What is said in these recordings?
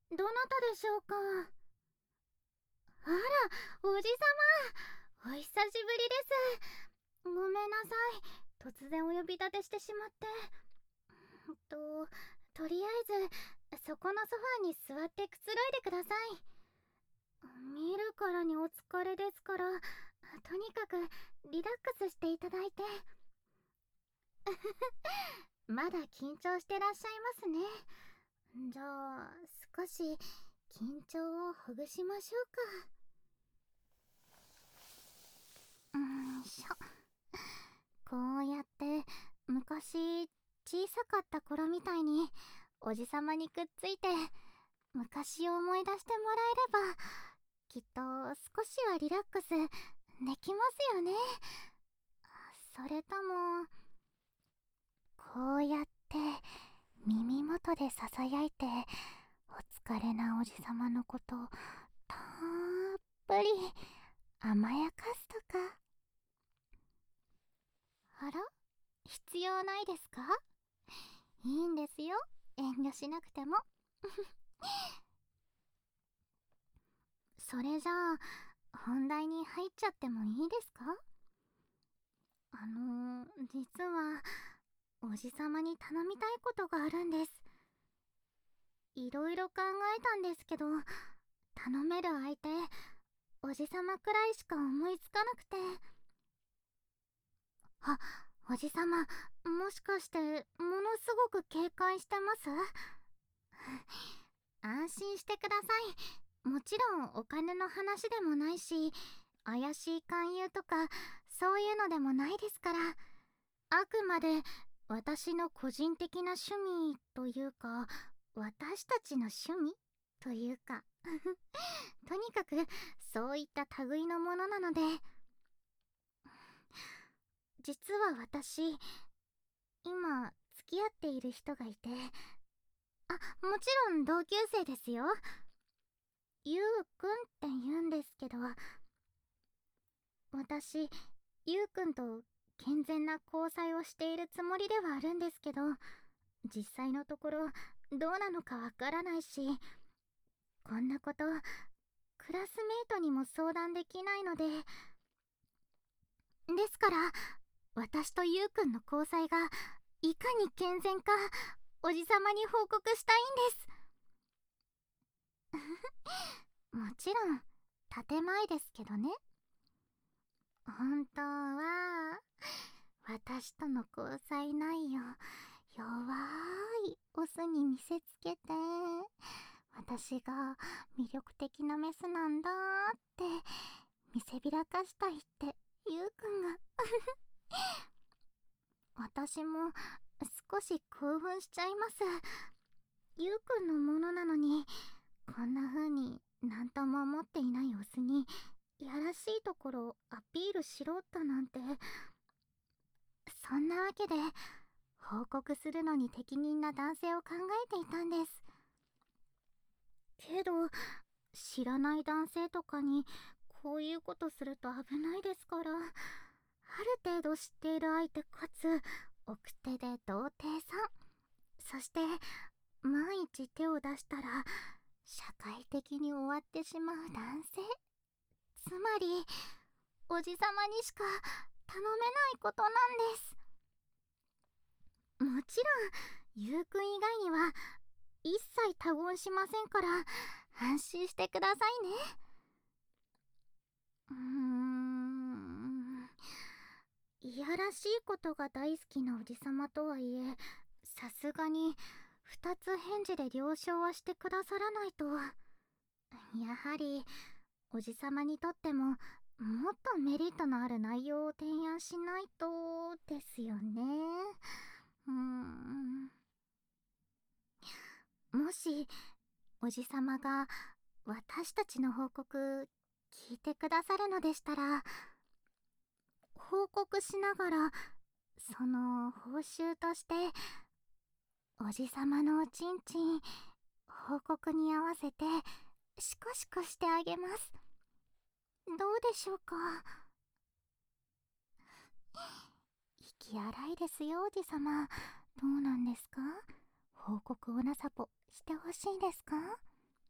どなたでしょうか？あら、おじさま、お久しぶりです。ごめんなさい。突然お呼び立てしてしまって。とりあえず、そこのソファーに座ってくつろいでください。見るからにお疲れですから、とにかくリラックスしていただいて。まだ緊張してらっしゃいますね。じゃあ、少し緊張をほぐしましょうか。しょ。こうやって昔小さかった頃みたいにおじさまにくっついて昔を思い出してもらえれば、きっと少しはリラックスできますよね。それとも、こうやって耳元でささやいてお疲れなおじさまのことたっぷり甘やかすとか。あら、必要ないですか？いいんですよ、遠慮しなくても。それじゃあ本題に入っちゃってもいいですか？実はおじさまに頼みたいことがあるんです。いろいろ考えたんですけど、頼める相手おじさまくらいしか思いつかなくて。あ、おじさま、もしかしてものすごく警戒してます？安心してください。もちろんお金の話でもないし、怪しい勧誘とかそういうのでもないですから。あくまで私の個人的な趣味というか、私たちの趣味というかとにかくそういった類のものなので。実は私、今付き合っている人がいて。あ、もちろん同級生ですよ。ゆうくんって言うんですけど、私ゆうくんと健全な交際をしているつもりではあるんですけど、実際のところどうなのかわからないし、こんなことクラスメートにも相談できないので。ですから私とゆうくんの交際がいかに健全かおじさまに報告したいんです。もちろん建前ですけどね。本当は私との交際内容弱いオスに見せつけて、私が魅力的なメスなんだって見せびらかしたいってゆうくんが。私も少し興奮しちゃいます。ゆうくんのものなのにこんな風になんとも思っていないオスにやらしいところをアピールしろったなんて。そんなわけで報告するのに適任な男性を考えていたんです。けど知らない男性とかにこういうことすると危ないですから、ある程度知っている相手かつ奥手で童貞さん、そして万一手を出したら社会的に終わってしまう男性、つまりおじさまにしか頼めないことなんです。もちろんゆうくん以外には一切他言しませんから安心してくださいね。いやらしいことが大好きなおじさまとはいえ、さすがに二つ返事で了承はしてくださらないと。やはりおじさまにとってももっとメリットのある内容を提案しないとですよね。もしおじさまが私たちの報告聞いてくださるのでしたら、報告しながらその報酬としておじさまのおちんちん報告に合わせてシコシコしてあげます。どうでしょうか？息荒いですよ、おじさま。どうなんですか？報告をなさぽしてほしいですか？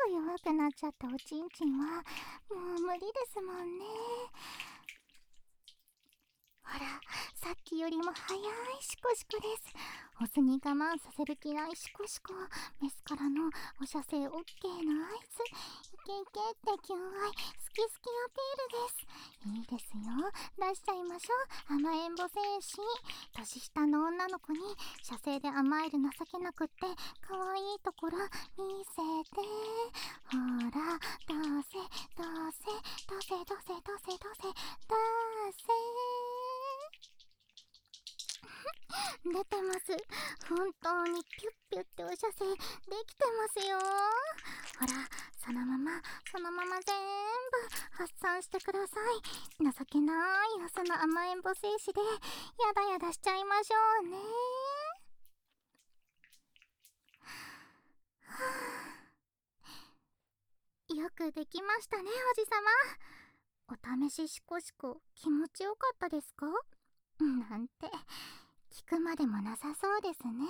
と弱くなっちゃったおちんちんはもう無理ですもんね。ほら、さっきよりも早いシコシコです。オスに我慢させる気ないシコシコ。メスからのお射精 OK の合図。イケイケってキュンアイ、好き好きアピールです。いいですよ、出しちゃいましょう、甘えん坊戦士。年下の女の子に射精で甘える情けなくって可愛いところ見せて。ほら、どうせどうせどうせどうせどうせどうせどうせ出てます。本当にピュッピュッってお射精できてますよ。ほら、そのまま全部発散してください。情けないオスの甘えん坊精子でやだやだしちゃいましょうね。よくできましたね、おじさま。お試しシコシコ気持ちよかったですか？なんて聞くまでもなさそうですね。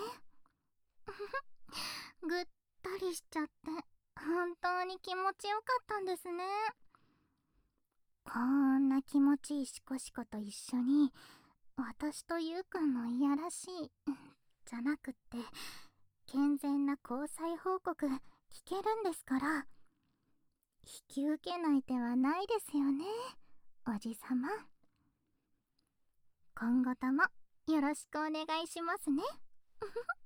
ぐったりしちゃって本当に気持ちよかったんですね。こんな気持ちいいシコシコと一緒に私とゆうくんのいやらしいじゃなくって健全な交際報告聞けるんですから、引き受けない手はないですよね、おじさま。今後ともよろしくお願いしますね。